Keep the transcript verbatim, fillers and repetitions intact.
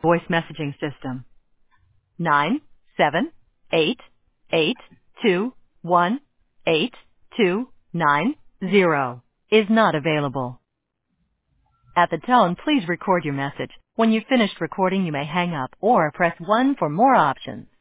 voice messaging system. Nine seven eight eight two one eight two nine zero is not available. At the tone, please record your message. When you've finished recording, you may hang up or press one for more options.